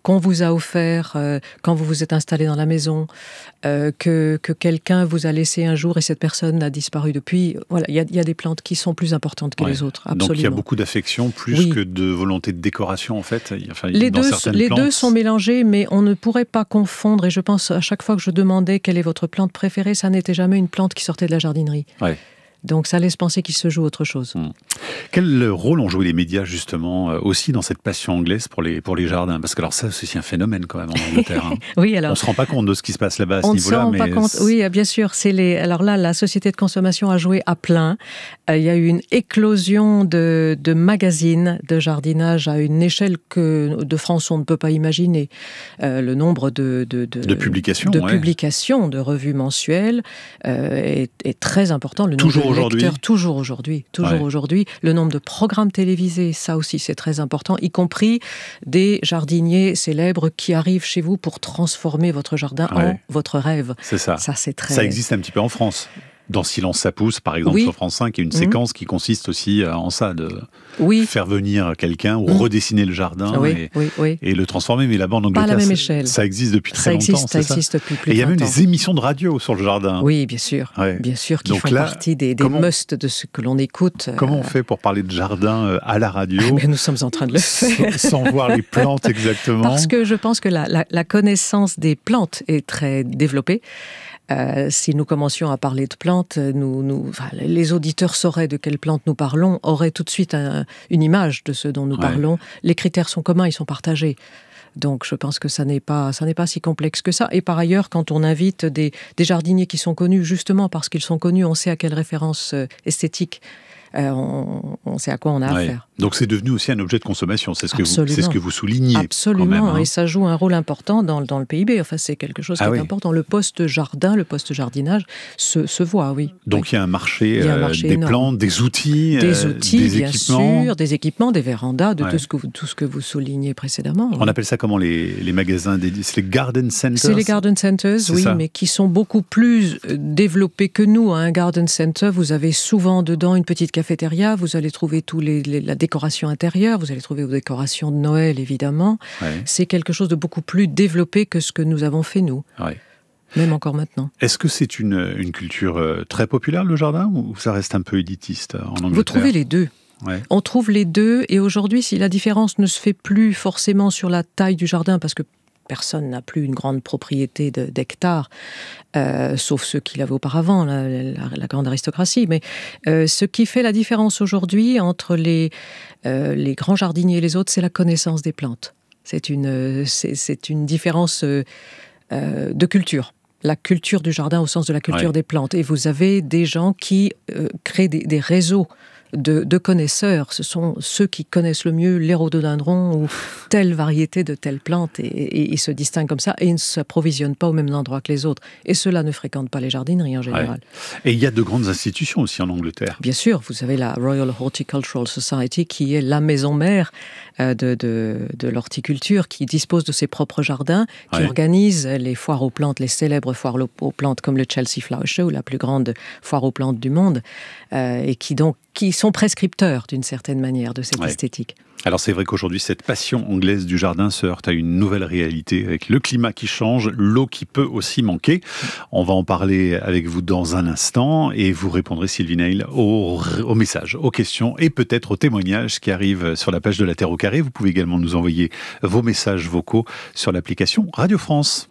qu'on vous a offert euh, quand vous vous êtes installé dans la maison, euh, que, que quelqu'un vous a laissé un jour et cette personne a disparu depuis. Voilà, il y a, y a des plantes qui sont plus importantes que ouais. les autres, absolument. Donc il y a beaucoup d'affection plus oui. que de volonté de décoration en fait. Enfin, les dans deux, certaines les plantes... deux sont mélangés, mais on ne pourrait pas confondre. Et je pense à chaque fois que je demandais quelle est votre plante préférée, ça n'était jamais une plante qui sortait de la jardinerie. Ouais. Donc ça laisse penser qu'il se joue autre chose. Mmh. Quel rôle ont joué les médias justement euh, aussi dans cette passion anglaise pour les, pour les jardins? Parce que alors ça, c'est un phénomène quand même en Angleterre. Hein. Oui, alors, on ne se rend pas compte de ce qui se passe là-bas à ce on niveau-là. On ne se rend mais pas compte. Oui, bien sûr. C'est les... Alors là, la société de consommation a joué à plein. Euh, il y a eu une éclosion de, de magazines de jardinage à une échelle que de France on ne peut pas imaginer. Euh, le nombre de, de, de, de publications, de, ouais. publications, de revues mensuelles euh, est, est très important. Le Toujours nombre de aujourd'hui. lecteurs, toujours aujourd'hui, toujours ouais. aujourd'hui. Le nombre de programmes télévisés, ça aussi c'est très important, y compris des jardiniers célèbres qui arrivent chez vous pour transformer votre jardin ouais. en votre rêve. C'est ça. Ça, c'est très... ça existe un petit peu en France. Dans Silence ça pousse, par exemple, oui. sur France cinq, il y a une mmh. séquence qui consiste aussi en ça, de oui. faire venir quelqu'un ou mmh. redessiner le jardin oui, et, oui, oui. et le transformer. Mais là-bas en Angleterre, pas à la même ça, échelle. ça existe depuis très ça longtemps. Existe, ça ça existe depuis plus et de il y a même ans. des émissions de radio sur le jardin. Oui, bien sûr. Ouais. Bien sûr, qui Donc font là, partie des, des comment, musts de ce que l'on écoute. Comment on fait pour parler de jardin à la radio? ah, mais nous sommes en train de le faire. Sans, sans voir les plantes exactement. Parce que je pense que la, la, la connaissance des plantes est très développée. Euh, si nous commencions à parler de plantes, nous, nous, enfin, les auditeurs sauraient de quelles plantes nous parlons, auraient tout de suite un, une image de ce dont nous ouais. parlons. Les critères sont communs, ils sont partagés. Donc je pense que ça n'est pas, ça n'est pas si complexe que ça. Et par ailleurs, quand on invite des, des jardiniers qui sont connus, justement parce qu'ils sont connus, on sait à quelle référence euh, esthétique Euh, on, on sait à quoi on a ouais. affaire. Donc c'est devenu aussi un objet de consommation, c'est ce, que vous, c'est ce que vous soulignez. Absolument, quand même, hein. Et ça joue un rôle important dans, dans le P I B. Enfin, c'est quelque chose qui ah est oui. important. Le poste-jardin, le poste-jardinage se, se voit, oui. Donc oui. il y a un marché, il y a un euh, marché des énorme. plantes, des outils, des, outils, euh, des bien équipements. sûr, des équipements, des vérandas, de ouais. tout, ce que vous, tout ce que vous soulignez précédemment. On oui. appelle ça comment les, les magasins dédiés? C'est les garden centers? C'est les garden centers, oui, ça. Mais qui sont beaucoup plus développés que nous. Un garden center, vous avez souvent dedans une petite cafétéria, vous allez trouver tous les, les, la décoration intérieure, vous allez trouver vos décorations de Noël, évidemment. Ouais. C'est quelque chose de beaucoup plus développé que ce que nous avons fait, nous. Ouais. Même encore maintenant. Est-ce que c'est une, une culture très populaire, le jardin, ou ça reste un peu élitiste en Angleterre? Vous trouvez les deux. Ouais. On trouve les deux, et aujourd'hui, si la différence ne se fait plus forcément sur la taille du jardin, parce que personne n'a plus une grande propriété de, d'hectares, euh, sauf ceux qui l'avaient auparavant, la, la, la grande aristocratie. Mais euh, ce qui fait la différence aujourd'hui entre les, euh, les grands jardiniers et les autres, c'est la connaissance des plantes. C'est une, c'est, c'est une différence euh, euh, de culture. La culture du jardin au sens de la culture ouais. des plantes. Et vous avez des gens qui euh, créent des, des réseaux De, de connaisseurs, ce sont ceux qui connaissent le mieux les rhododendrons ou telle variété de telle plante, et, et, et ils se distinguent comme ça, et ils ne s'approvisionnent pas au même endroit que les autres. Et ceux-là ne fréquentent pas les jardineries en général. Ouais. Et il y a de grandes institutions aussi en Angleterre. Bien sûr, vous avez la Royal Horticultural Society, qui est la maison mère euh, de, de, de l'horticulture, qui dispose de ses propres jardins, qui ouais. organise les foires aux plantes, les célèbres foires aux plantes, comme le Chelsea Flower Show, la plus grande foire aux plantes du monde, euh, et qui donc qui sont prescripteurs, d'une certaine manière, de cette ouais. esthétique. Alors c'est vrai qu'aujourd'hui, cette passion anglaise du jardin se heurte à une nouvelle réalité, avec le climat qui change, l'eau qui peut aussi manquer. On va en parler avec vous dans un instant, et vous répondrez, Sylvie Neil, aux, aux messages, aux questions, et peut-être aux témoignages qui arrivent sur la page de La Terre au Carré. Vous pouvez également nous envoyer vos messages vocaux sur l'application Radio France.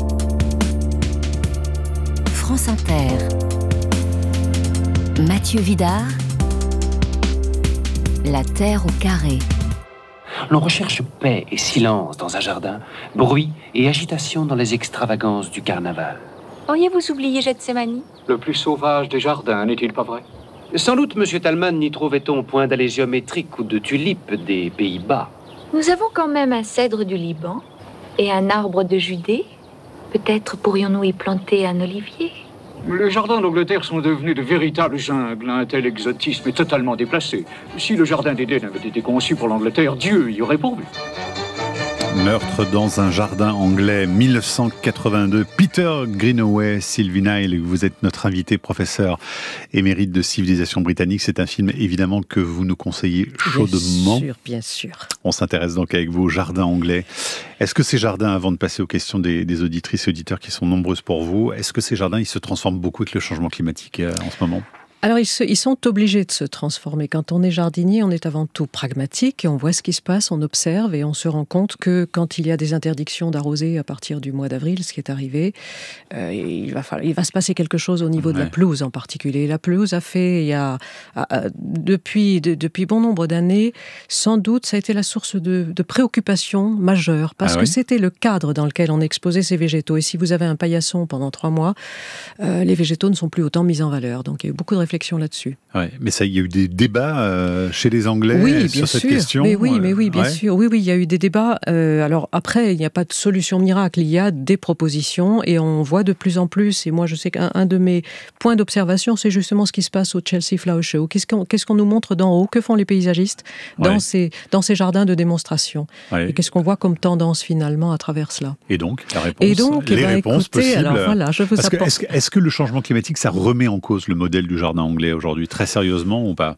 France Inter. Mathieu Vidard. La Terre au Carré. L'on recherche paix et silence dans un jardin, bruit et agitation dans les extravagances du carnaval. Auriez-vous oublié Gethsémani? Le plus sauvage des jardins, n'est-il pas vrai? Sans doute, monsieur Talman, n'y trouvait-on point d'allées géométriques ou de tulipes des Pays-Bas. Nous avons quand même un cèdre du Liban et un arbre de Judée. Peut-être pourrions-nous y planter un olivier? Les jardins d'Angleterre sont devenus de véritables jungles. Un tel exotisme est totalement déplacé. Si le jardin d'Éden avait été conçu pour l'Angleterre, Dieu y aurait pourvu. Meurtre dans un jardin anglais, mille neuf cent quatre-vingt-deux. Peter Greenaway, Sylvie Nile, vous êtes notre invité, professeur émérite de civilisation britannique. C'est un film évidemment que vous nous conseillez chaudement. Bien sûr, bien sûr. On s'intéresse donc avec vous au jardin anglais. Est-ce que ces jardins, avant de passer aux questions des, des auditrices et auditeurs qui sont nombreuses pour vous, est-ce que ces jardins, ils se transforment beaucoup avec le changement climatique euh, en ce moment ? Alors, ils, se, ils sont obligés de se transformer. Quand on est jardinier, on est avant tout pragmatique et on voit ce qui se passe, on observe et on se rend compte que quand il y a des interdictions d'arroser à partir du mois d'avril, ce qui est arrivé, euh, il, va falloir, il va se passer quelque chose au niveau ouais. de la pelouse en particulier. La pelouse a fait, il y a, a, a, depuis, de, depuis bon nombre d'années, sans doute, ça a été la source de, de préoccupation majeure parce ah, que oui. c'était le cadre dans lequel on exposait ces végétaux. Et si vous avez un paillasson pendant trois mois, euh, les végétaux ne sont plus autant mis en valeur. Donc, il y a eu beaucoup de réflexion là-dessus. Ouais, mais ça, il y a eu des débats euh, chez les Anglais oui, sur sûr. cette question. Mais oui, mais oui, bien ouais. sûr. Oui, oui, il y a eu des débats. Euh, alors après, il n'y a pas de solution miracle. Il y a des propositions et on voit de plus en plus. Et moi, je sais qu'un un de mes points d'observation, c'est justement ce qui se passe au Chelsea Flower Show. Qu'est-ce qu'on, qu'est-ce qu'on nous montre d'en haut ? Que font les paysagistes dans, ouais. ces, dans ces jardins de démonstration ? ouais. Et qu'est-ce qu'on voit comme tendance finalement à travers cela ? Et donc, la réponse, et donc, les eh ben, réponses écoutez, possibles. Alors voilà, je vous Parce apporte... que, est-ce, est-ce que le changement climatique, ça remet en cause le modèle du jardin anglais aujourd'hui ? Très sérieusement ou pas ?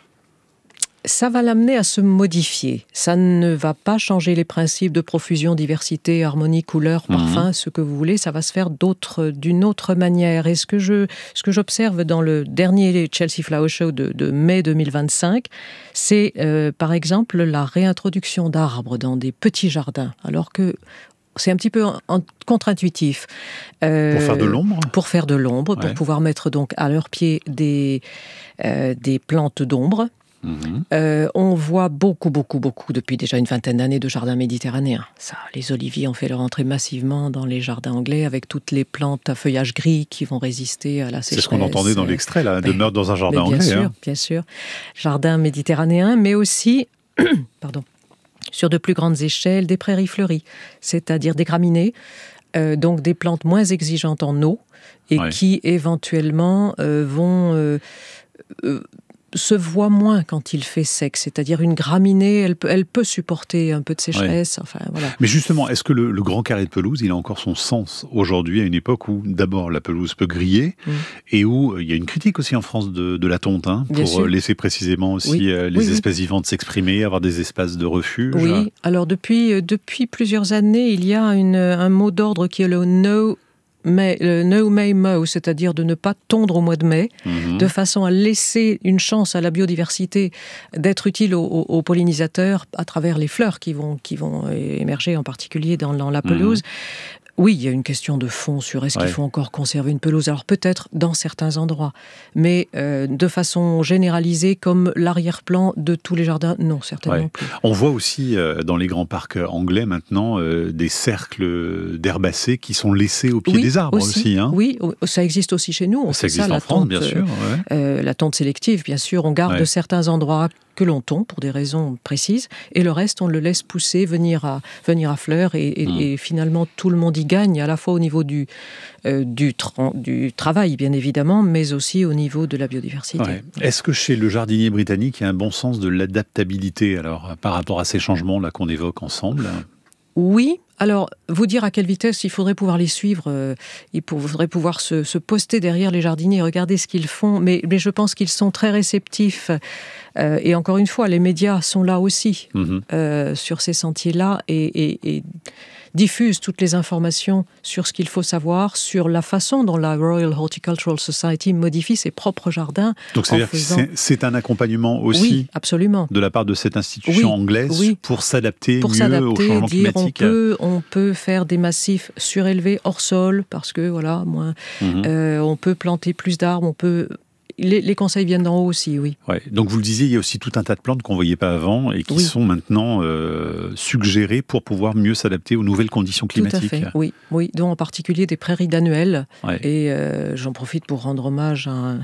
Ça va l'amener à se modifier. Ça ne va pas changer les principes de profusion, diversité, harmonie, couleur, parfum, mmh. ce que vous voulez. Ça va se faire d'autre, d'une autre manière. Et ce que, je, ce que j'observe dans le dernier Chelsea Flower Show de, de mai deux mille vingt-cinq, c'est euh, par exemple la réintroduction d'arbres dans des petits jardins. Alors que c'est un petit peu en, en contre-intuitif. Euh, pour faire de l'ombre ? Pour faire de l'ombre, ouais. pour pouvoir mettre donc à leurs pieds des, euh, des plantes d'ombre. Mmh. Euh, on voit beaucoup, beaucoup, beaucoup, depuis déjà une vingtaine d'années, de jardins méditerranéens. Ça, les oliviers ont fait leur entrée massivement dans les jardins anglais avec toutes les plantes à feuillage gris qui vont résister à la sécheresse. C'est ce qu'on entendait dans l'extrait, là, de meurtre dans un jardin bien anglais. Bien sûr, hein. bien sûr. Jardin méditerranéen, mais aussi... pardon. sur de plus grandes échelles, des prairies fleuries, c'est-à-dire des graminées, euh, donc des plantes moins exigeantes en eau, et ouais. qui éventuellement euh, vont... Euh, euh, se voit moins quand il fait sec, c'est-à-dire une graminée, elle peut, elle peut supporter un peu de sécheresse. Ouais. Enfin, voilà. Mais justement, est-ce que le, le grand carré de pelouse, il a encore son sens aujourd'hui, à une époque où d'abord la pelouse peut griller, mmh. et où il y a une critique aussi en France de, de la tonte, hein, pour sûr. laisser précisément aussi oui. euh, les oui, espèces oui. vivantes s'exprimer, avoir des espaces de refuge. Oui, alors depuis, depuis plusieurs années, il y a une, un mot d'ordre qui est le « no ». Mais le no May mow, c'est-à-dire de ne pas tondre au mois de mai, mmh. de façon à laisser une chance à la biodiversité d'être utile aux, aux, aux pollinisateurs à travers les fleurs qui vont, qui vont émerger, en particulier dans, dans la pelouse. Mmh. Oui, il y a une question de fond sur est-ce ouais. qu'il faut encore conserver une pelouse. Alors peut-être dans certains endroits, mais euh, de façon généralisée comme l'arrière-plan de tous les jardins, non, certainement ouais. plus. On voit aussi euh, dans les grands parcs anglais maintenant euh, des cercles d'herbacées qui sont laissés au pied oui, des arbres aussi. aussi. Hein. Oui, ça existe aussi chez nous. On ça fait existe ça, en la France, tonte, bien sûr. Ouais. Euh, la tonte sélective, bien sûr. On garde ouais. certains endroits que l'on tombe pour des raisons précises, et le reste, on le laisse pousser, venir à, venir à fleur, et, et, mmh. et finalement, tout le monde y gagne, à la fois au niveau du, euh, du, tra- du travail, bien évidemment, mais aussi au niveau de la biodiversité. Ouais. Est-ce que chez le jardinier britannique, il y a un bon sens de l'adaptabilité, alors, par rapport à ces changements-là qu'on évoque ensemble ? Oui. Alors, vous dire à quelle vitesse, il faudrait pouvoir les suivre, euh, il faudrait pouvoir se, se poster derrière les jardiniers et regarder ce qu'ils font, mais, mais je pense qu'ils sont très réceptifs. Euh, et encore une fois, les médias sont là aussi, mmh. euh, sur ces sentiers-là, et, et, et diffusent toutes les informations sur ce qu'il faut savoir, sur la façon dont la Royal Horticultural Society modifie ses propres jardins. Donc c'est-à-dire faisant... que c'est, c'est un accompagnement aussi oui, absolument. de la part de cette institution oui, anglaise oui. pour s'adapter pour mieux s'adapter, au changement dire climatique. On peut, on peut faire des massifs surélevés hors sol, parce que voilà, moins, mmh. euh, on peut planter plus d'arbres, on peut... Les, les conseils viennent d'en haut aussi, oui. Ouais. Donc vous le disiez, il y a aussi tout un tas de plantes qu'on ne voyait pas avant et qui oui. sont maintenant euh, suggérées pour pouvoir mieux s'adapter aux nouvelles conditions climatiques. Tout à fait, oui. oui. Dont en particulier des prairies d'annuelles. Ouais. Et euh, j'en profite pour rendre hommage à un,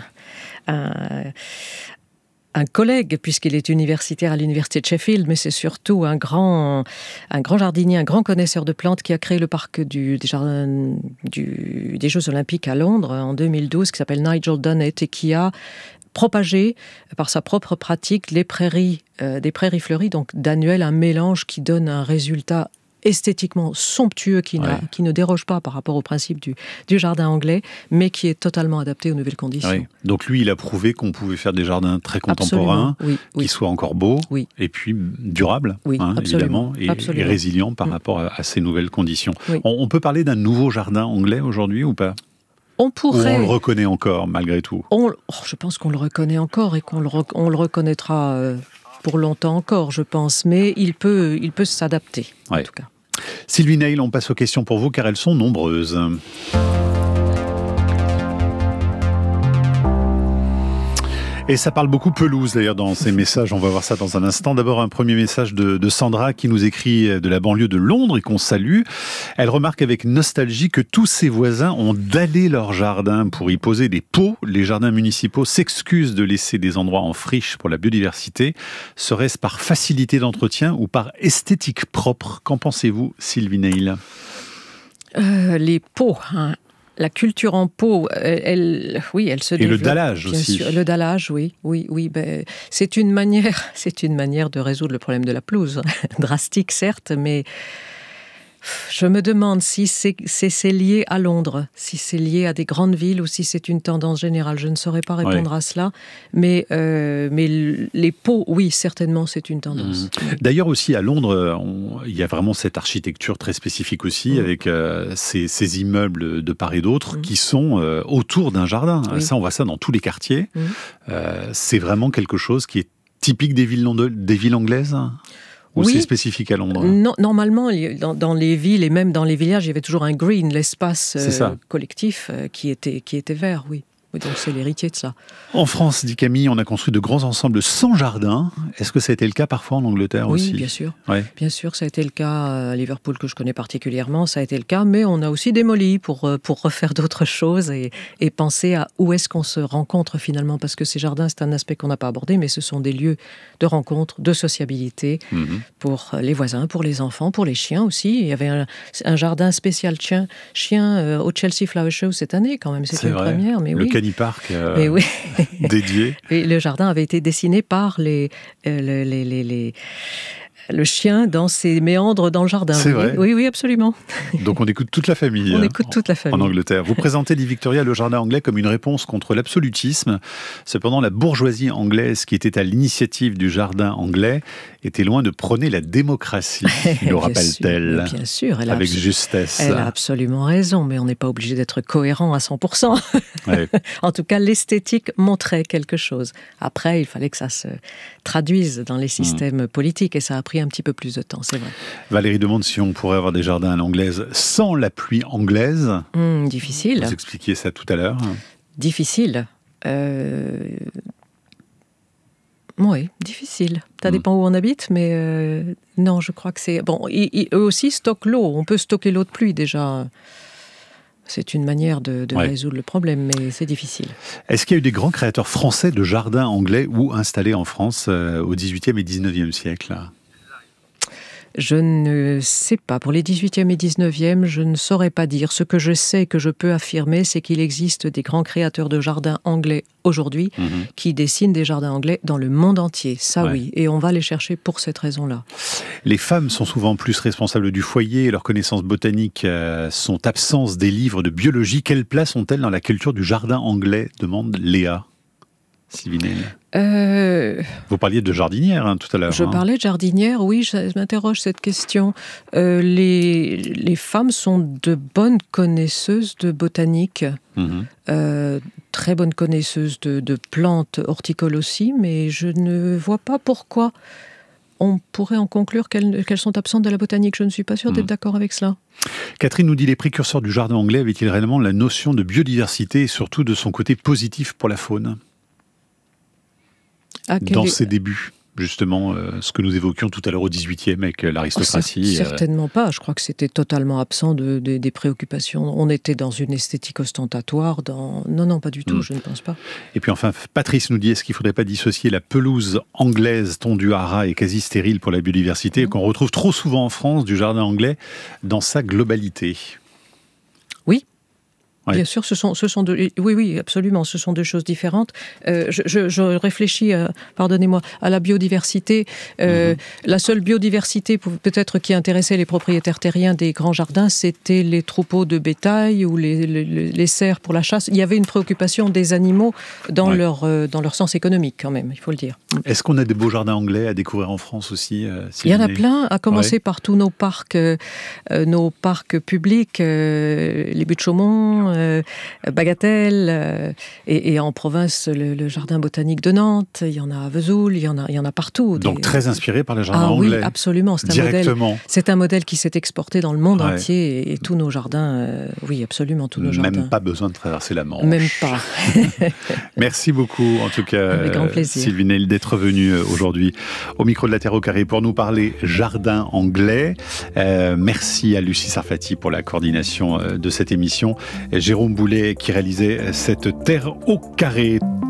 un, un collègue, puisqu'il est universitaire à l'université de Sheffield, mais c'est surtout un grand, un grand jardinier, un grand connaisseur de plantes qui a créé le parc du, des, jardins, du, des Jeux Olympiques à Londres en deux mille douze, qui s'appelle Nigel Dunnett, et qui a propagé par sa propre pratique les prairies, euh, des prairies fleuries, donc d'annuelles, un mélange qui donne un résultat esthétiquement somptueux, qui, ouais. qui ne déroge pas par rapport au principe du, du jardin anglais, mais qui est totalement adapté aux nouvelles conditions. Ouais. Donc lui, il a prouvé qu'on pouvait faire des jardins très contemporains, oui, oui. qui soient encore beaux, oui. et puis durables, oui, hein, évidemment, et, et résilients par mmh. rapport à, à ces nouvelles conditions. Oui. On, on peut parler d'un nouveau jardin anglais aujourd'hui ou pas ? On pourrait... Ou on le reconnaît encore, malgré tout. on... oh, Je pense qu'on le reconnaît encore et qu'on le, re... on le reconnaîtra euh, pour longtemps encore, je pense. Mais il peut, il peut s'adapter, ouais. en tout cas. Sylvie Neil, on passe aux questions pour vous, car elles sont nombreuses. Et ça parle beaucoup pelouse d'ailleurs dans ces messages, on va voir ça dans un instant. D'abord un premier message de, de Sandra qui nous écrit de la banlieue de Londres et qu'on salue. Elle remarque avec nostalgie que tous ses voisins ont dallé leur jardin pour y poser des pots. Les jardins municipaux s'excusent de laisser des endroits en friche pour la biodiversité. Serait-ce par facilité d'entretien ou par esthétique propre ? Qu'en pensez-vous, Sylvie Neil ? euh, Les pots, hein. La culture en pot, elle, elle, oui, elle se développe. Et le dallage aussi. Sûr. Le dallage, oui, oui, oui. Ben, c'est une manière, c'est une manière de résoudre le problème de la pelouse. Drastique, certes, mais je me demande si c'est, c'est, c'est lié à Londres, si c'est lié à des grandes villes ou si c'est une tendance générale. Je ne saurais pas répondre ouais. à cela, mais, euh, mais les pots, oui, certainement, c'est une tendance. Mmh. D'ailleurs aussi, à Londres, on, il y a vraiment cette architecture très spécifique aussi, mmh. avec euh, ces, ces immeubles de part et d'autre mmh. qui sont euh, autour d'un jardin. Oui. Ça, on voit ça dans tous les quartiers. Mmh. Euh, c'est vraiment quelque chose qui est typique des villes, des villes anglaises ? Ou oui. c'est spécifique à Londres ? Non, normalement, dans, dans les villes et même dans les villages, il y avait toujours un green, l'espace euh, collectif euh, qui, était, qui était vert, oui. oui. Donc c'est l'héritier de ça. En France, dit Camille, on a construit de grands ensembles sans jardin. Est-ce que ça a été le cas parfois en Angleterre oui, aussi ? Oui, bien sûr. Ouais. Bien sûr, ça a été le cas à Liverpool, que je connais particulièrement, ça a été le cas, mais on a aussi démoli pour, pour refaire d'autres choses et, et penser à où est-ce qu'on se rencontre finalement, parce que ces jardins, c'est un aspect qu'on n'a pas abordé, mais ce sont des lieux de rencontre, de sociabilité mmh. pour les voisins, pour les enfants, pour les chiens aussi. Il y avait un, un jardin spécial chien, chien euh, au Chelsea Flower Show cette année quand même, c'est, c'est une vrai. première. Mais le oui. Canipark euh, oui. dédié. Et le jardin avait été dessiné par les, euh, les, les, les, les le chien dans ses méandres dans le jardin. C'est oui. vrai. Oui, oui, absolument. Donc on écoute toute la famille. On écoute toute la famille. En Angleterre. Vous présentez, dit Victoria, le jardin anglais comme une réponse contre l'absolutisme. Cependant, la bourgeoisie anglaise, qui était à l'initiative du jardin anglais, était loin de prôner la démocratie, nous rappelle-t-elle. Bien sûr. Elle a avec absolu- justesse. Elle a absolument raison, mais on n'est pas obligé d'être cohérent à cent pour cent. Ouais. En tout cas, l'esthétique montrait quelque chose. Après, il fallait que ça se traduise dans les systèmes mmh. politiques, et ça a pris un petit peu plus de temps, c'est vrai. Valérie demande si on pourrait avoir des jardins à l'anglaise sans la pluie anglaise. Mmh, difficile. Vous expliquiez ça tout à l'heure. Difficile. Euh... Oui, difficile. Ça dépend mmh. où on habite, mais euh, non, je crois que c'est... Bon, ils, ils, eux aussi stockent l'eau. On peut stocker l'eau de pluie, déjà. C'est une manière de, de ouais. résoudre le problème, mais c'est difficile. Est-ce qu'il y a eu des grands créateurs français de jardins anglais ou installés en France euh, au dix-huitième et dix-neuvième siècle ? Je ne sais pas. Pour les dix-huitième et dix-neuvième, je ne saurais pas dire. Ce que je sais, que je peux affirmer, c'est qu'il existe des grands créateurs de jardins anglais aujourd'hui mmh. qui dessinent des jardins anglais dans le monde entier. Ça, ouais. oui. Et on va les chercher pour cette raison-là. Les femmes sont souvent plus responsables du foyer et leurs connaissances botaniques euh, sont absentes des livres de biologie. Quelle place ont-elles dans la culture du jardin anglais ? Demande Léa. Sylvie Neil. Euh... Vous parliez de jardinière hein, tout à l'heure. Je hein. parlais de jardinière, oui, je m'interroge cette question. Euh, les, les femmes sont de bonnes connaisseuses de botanique, mmh. euh, très bonnes connaisseuses de, de plantes horticoles aussi, mais je ne vois pas pourquoi on pourrait en conclure qu'elles, qu'elles sont absentes de la botanique. Je ne suis pas sûre d'être mmh. d'accord avec cela. Catherine nous dit, les précurseurs du jardin anglais avaient-ils réellement la notion de biodiversité et surtout de son côté positif pour la faune ? Ah, dans est... ses débuts, justement, euh, ce que nous évoquions tout à l'heure au dix-huitième avec euh, l'aristocratie. Oh, certainement euh... pas. Je crois que c'était totalement absent de, de, des préoccupations. On était dans une esthétique ostentatoire. Dans... Non, non, pas du tout, mmh. je ne pense pas. Et puis enfin, Patrice nous dit, est-ce qu'il ne faudrait pas dissocier la pelouse anglaise tondue à ras et quasi stérile pour la biodiversité, mmh. qu'on retrouve trop souvent en France, du jardin anglais, dans sa globalité ? Oui. Oui. Bien sûr, ce sont, ce sont deux, oui, oui, absolument, ce sont deux choses différentes. Euh, je, je, je réfléchis, à, pardonnez-moi, à la biodiversité. Euh, mm-hmm. La seule biodiversité peut-être qui intéressait les propriétaires terriens des grands jardins, c'était les troupeaux de bétail ou les, les, les cerfs pour la chasse. Il y avait une préoccupation des animaux dans, ouais. leur, euh, dans leur sens économique quand même, il faut le dire. Est-ce qu'on a des beaux jardins anglais à découvrir en France aussi euh, Il y en a plein, à commencer ouais. par tous nos parcs, euh, nos parcs publics, euh, les Buttes-Chaumont, Euh, Bagatelle, euh, et, et en province, le, le jardin botanique de Nantes, il y en a à Vesoul, il y en a, il y en a partout. Donc des... très inspiré par les jardins ah, anglais. Oui, absolument. C'est un directement. Modèle, c'est un modèle qui s'est exporté dans le monde ouais. entier, et, et tous nos jardins, euh, oui, absolument tous nos Même jardins. Même pas besoin de traverser la Manche. Même pas. Merci beaucoup, en tout cas, Avec grand plaisir. Sylvie Neil, d'être venue aujourd'hui au micro de la Terre au Carré pour nous parler jardin anglais. Euh, merci à Lucie Sarfati pour la coordination de cette émission. Et Jérôme Boulet qui réalisait cette Terre au Carré.